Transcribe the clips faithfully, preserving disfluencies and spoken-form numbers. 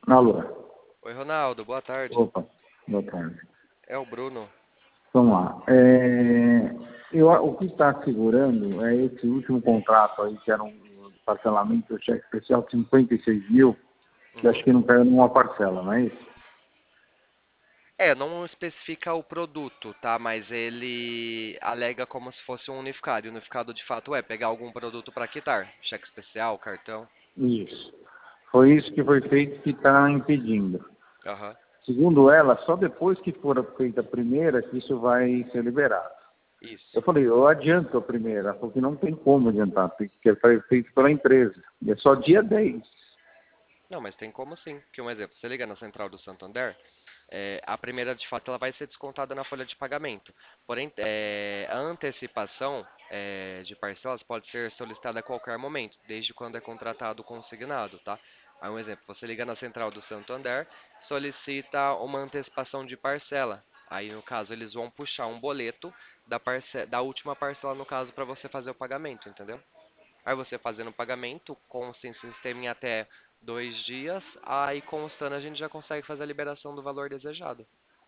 Alô. Oi, Ronaldo, boa tarde. Opa, boa tarde. É o Bruno. Vamos lá. É, eu, o que está segurando é esse último contrato aí, que era um parcelamento do cheque especial de cinquenta e seis mil, que acho Uhum. que não caiu numa parcela, não é isso? É, não especifica o produto, tá? Mas ele alega como se fosse um unificado. E o unificado de fato é pegar algum produto para quitar. Cheque especial, cartão. Isso. Foi isso que foi feito que está impedindo. Aham. Segundo ela, só depois que for feita a primeira que isso vai ser liberado. Eu Isso. falei, eu adianto a primeira, porque não tem como adiantar, porque é feito pela empresa. E é só dia dez. Não, mas tem como sim. Que um exemplo, você liga na central do Santander, é, a primeira de fato ela vai ser descontada na folha de pagamento. Porém, é, a antecipação é, de parcelas pode ser solicitada a qualquer momento, desde quando é contratado o consignado, tá? Aí um exemplo, você liga na central do Santander, solicita uma antecipação de parcela. Aí no caso eles vão puxar um boleto da, parce da última parcela no caso para você fazer o pagamento, entendeu? Aí você fazendo o pagamento, consta em sistema em até dois dias, aí constando a gente já consegue fazer a liberação do valor desejado.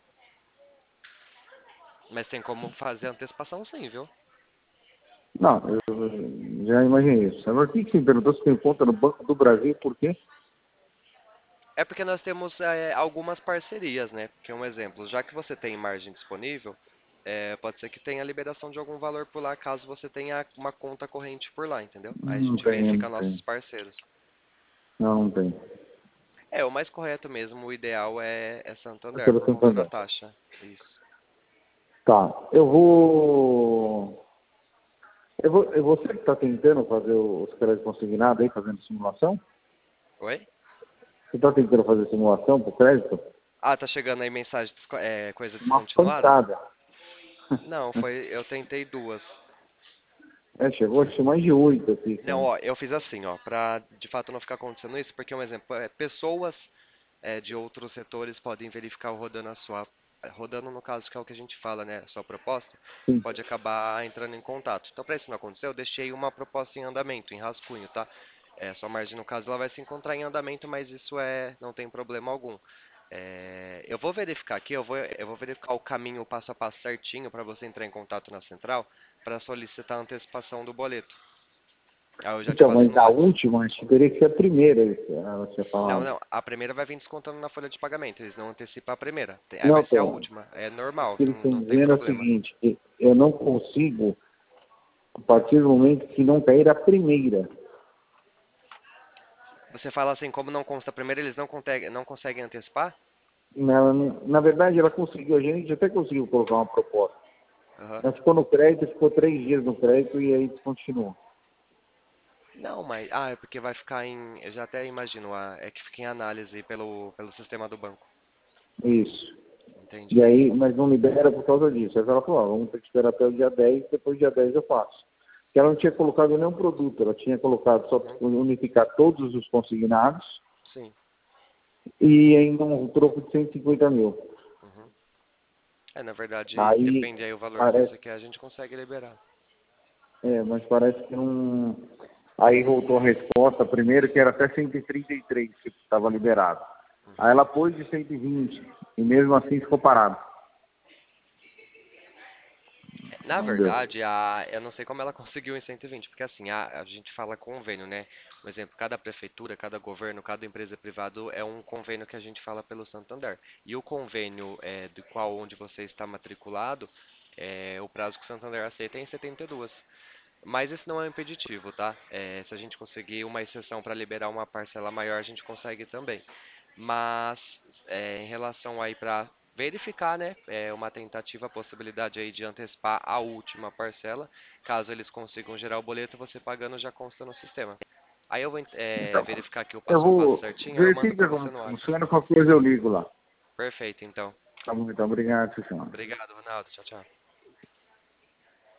Mas tem como fazer a antecipação sim, viu? Não, eu já imaginei isso. Agora, o que você me perguntou se tem conta no Banco do Brasil, por quê? É porque nós temos é, algumas parcerias, né? Porque um exemplo, já que você tem margem disponível, é, pode ser que tenha liberação de algum valor por lá, caso você tenha uma conta corrente por lá, entendeu? Aí a Não gente tem, não verifica nossos tem. parceiros. Não, não tem. É, o mais correto mesmo, o ideal é, é É Santander, pelo por conta da Santander. taxa. Isso. Tá, eu vou... Eu vou, é você que está tentando fazer os créditos consignados aí, fazendo simulação? Oi? Você está tentando fazer simulação para o crédito? Ah, tá chegando aí mensagem, desco- é, coisa Uma descontinuada? pancada. Não, foi, eu tentei duas. É, chegou a ser mais de oito aqui, Não, cara. ó, eu fiz assim, ó, pra de fato não ficar acontecendo isso, porque um exemplo, é, pessoas é, de outros setores podem verificar o rodando a sua, é, rodando no caso que é o que a gente fala, né, a sua proposta, Sim. pode acabar entrando em contato. Então, para isso não acontecer, eu deixei uma proposta em andamento, em rascunho, tá? É, sua margem, no caso, ela vai se encontrar em andamento, mas isso é, não tem problema algum. É, eu vou verificar aqui, eu vou, eu vou verificar o caminho passo a passo certinho para você entrar em contato na central para solicitar a antecipação do boleto. Aí eu já te Então, passo mas o da número. última, acho que teria que ser a primeira, ela tinha Não, falado. não, a primeira vai vir descontando na folha de pagamento, eles não antecipam a primeira. Aí Não, vai ser a então, última, é o normal, que eles não, estão não tem dizendo é o problema. seguinte, que eu não consigo, a partir do momento que não cair a primeira. Você fala assim, como não consta a primeira, eles não conseguem, não conseguem antecipar? Na, na verdade, ela conseguiu, a gente até conseguiu colocar uma proposta. Aham. Mas ficou no crédito, ficou três dias no crédito e aí descontinuou. Não, mas. Ah, é porque vai ficar em. Eu já até imagino, ah, é que fica em análise pelo, pelo sistema do banco. Isso. E Entendi. aí, mas não libera por causa disso. Aí ela falou, ó, vamos ter que esperar até o dia dez, depois do dia dez eu faço. Porque ela não tinha colocado nenhum produto, ela tinha colocado só Uhum. para unificar todos os consignados Sim. e ainda um troco de cento e cinquenta mil. Uhum. É, na verdade, Aí depende aí o valor que parece, você quer, a gente consegue liberar. é, mas parece que não. Aí voltou a resposta primeiro que era até cento e trinta e três que estava liberado. Aí Uhum. ela pôs de cento e vinte e mesmo assim ficou parado. Na Não deu. verdade, a, eu não sei como ela conseguiu em cento e vinte, porque assim, a, a gente fala convênio, né? Por exemplo, cada prefeitura, cada governo, cada empresa privada é um convênio que a gente fala pelo Santander. E o convênio é, do qual onde você está matriculado, é, o prazo que o Santander aceita é em setenta e duas. Mas isso não é um impeditivo, tá? É, se a gente conseguir uma exceção para liberar uma parcela maior, a gente consegue também. Mas é, em relação aí para verificar, né, é uma tentativa, a possibilidade aí de antecipar a última parcela, caso eles consigam gerar o boleto, você pagando já consta no sistema. Aí eu vou é, Então, verificar aqui o eu passo a passo vou certinho, aí eu mando para verificar você como no WhatsApp. funciona, qualquer coisa eu ligo lá. Perfeito, então. Tá bom, então, obrigado, Cristiano. Obrigado, Ronaldo. Tchau, tchau.